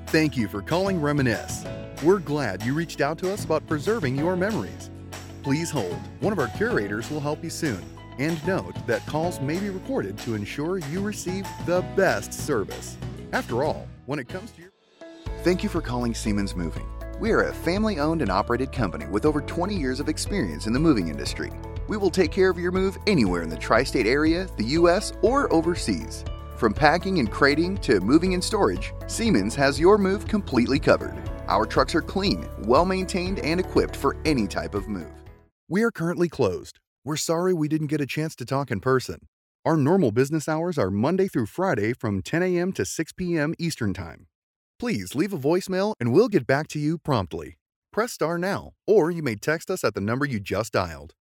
Thank you for calling Reminisce. We're glad you reached out to us about preserving your memories. Please hold. One of our curators will help you soon. And note that calls may be recorded to ensure you receive the best service. After all, when it comes to your... Thank you for calling Siemens Moving. We are a family-owned and operated company with over 20 years of experience in the moving industry. We will take care of your move anywhere in the tri-state area, the U.S., or overseas. From packing and crating to moving and storage, Siemens has your move completely covered. Our trucks are clean, well-maintained, and equipped for any type of move. We are currently closed. We're sorry we didn't get a chance to talk in person. Our normal business hours are Monday through Friday from 10 a.m. to 6 p.m. Eastern Time. Please leave a voicemail and we'll get back to you promptly. Press star now, or you may text us at the number you just dialed.